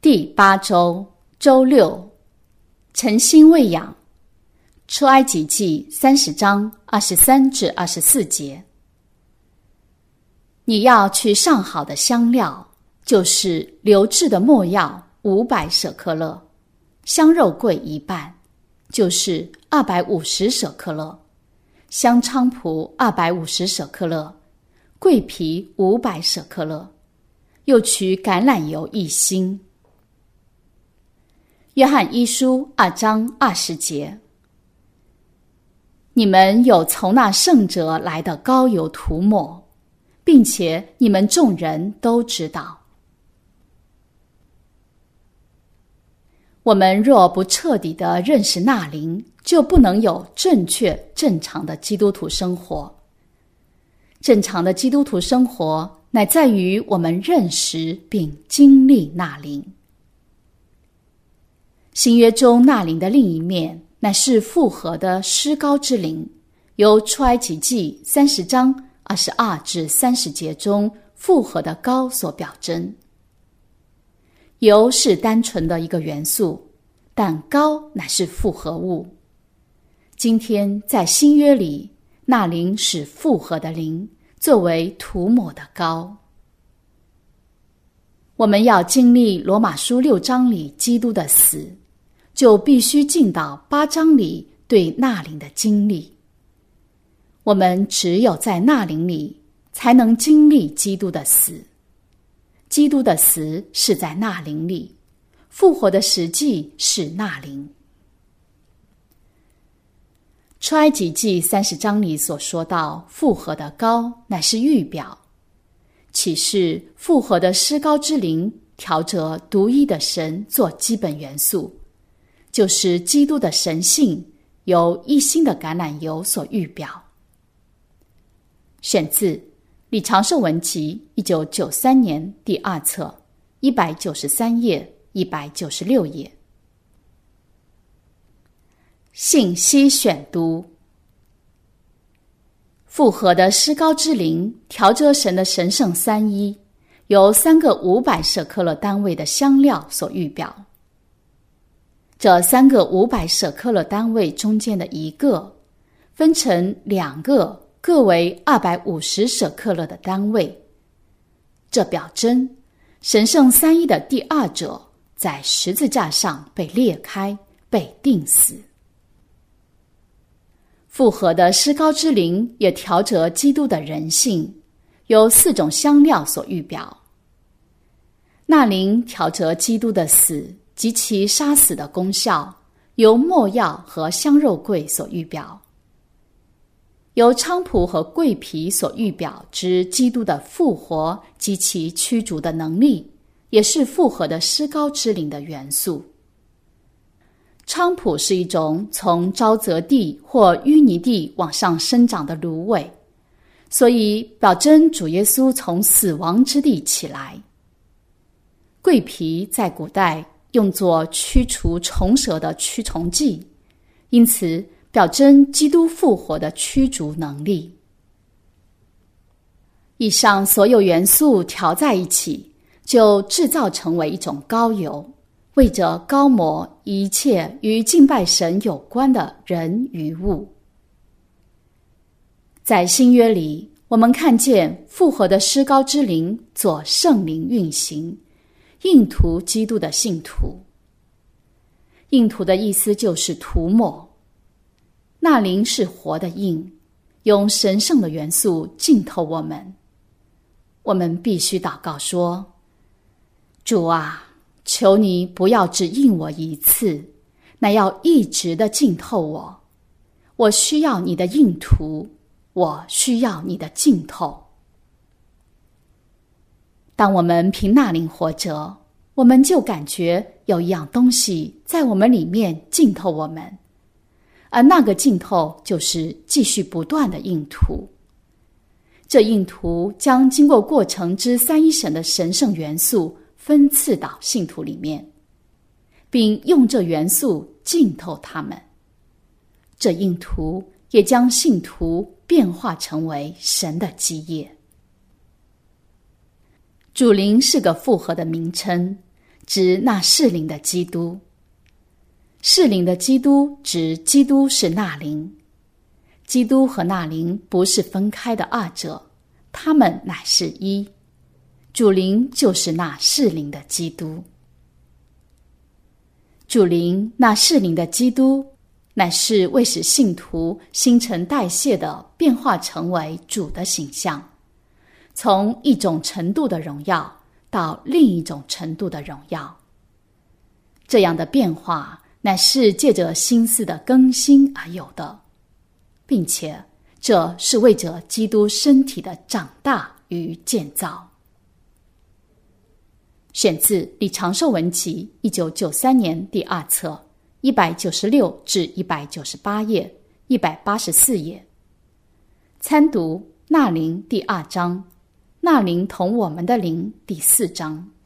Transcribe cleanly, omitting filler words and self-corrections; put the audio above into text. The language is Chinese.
第8周周6，诚心喂养。出埃及记30章23至24节。你要去上好的香料，就是流质的没药500舍克勒，香肉桂1半，就是250舍克勒，香菖蒲250舍克勒，桂皮500舍克勒，又取橄榄油1星。约翰一书2章20节。你们有从那圣者来的膏油涂抹，并且你们众人都知道。我们若不彻底地认识那灵，就不能有正确正常的基督徒生活。正常的基督徒生活乃在于我们认识并经历那灵。新约中那灵的另一面乃是复活的施膏之灵，由出埃及记30章22至30节中复活的膏所表征。油是单纯的一个元素，但膏乃是复合物。今天在新约里，那灵是复活的灵，作为涂抹的膏。我们要经历罗马书6章里基督的死，就必须进到8章里对那灵的经历。我们只有在那灵里，才能经历基督的死。基督的死是在那灵里，复活的实际是那灵。出埃及记30章里所说到复活的膏乃是预表，启示复活的施膏之灵调着独一的神做基本元素，就是基督的神性由1星的橄榄油所预表。选自李长寿文集1993年第2册193页196页。信息选读。复活的施膏之灵调着神的神圣三一，由3个500舍克勒单位的香料所预表。这3个500舍克勒单位中间的一个，分成2个各为250舍克勒的单位，这表征神圣三一的第二者在十字架上被裂开，被钉死。复活的施膏之灵也调着基督的人性，由4种香料所预表。那灵调着基督的死及其杀死的功效，由没药和香肉桂所预表。由菖蒲和桂皮所预表之基督的复活及其驱逐的能力，也是复活的施膏之灵的元素。菖蒲是一种从沼泽地或淤泥地往上生长的芦苇，所以表征主耶稣从死亡之地起来。桂皮在古代用作驱除虫蛇的驱虫剂，因此表征基督复活的驱逐能力。以上所有元素调在一起，就制造成为一种膏油，为着膏抹一切与敬拜神有关的人与物。在新约里，我们看见复活的施膏之灵做圣灵运行，印涂基督的信徒。印涂的意思就是涂抹。那灵是活的印，用神圣的元素浸透我们。我们必须祷告说：主啊，求你不要只印我一次，乃要一直的浸透我。我需要你的印涂，我需要你的浸透。当我们凭那灵活着，我们就感觉有一样东西在我们里面浸透我们，而那个浸透就是继续不断的印涂。这印涂将经过过程之三一神的神圣元素分赐到信徒里面，并用这元素浸透他们。这印涂也将信徒变化成为神的基业。主灵是个复合的名称， 指那适灵的基督。适灵的基督指基督是那灵。基督和那灵不是分开的二者，他们乃是一。主灵就是那适灵的基督。主灵那适灵的基督，乃是为使信徒新陈代谢地变化成为主的形象，从一种程度的荣耀到另一种程度的荣耀。这样的变化乃是借着心思的更新而有的，并且这是为着基督身体的长大与建造。选自李长寿文集1993年第2册196至198页184页。参读那灵第2章，那灵同我们的灵第4章。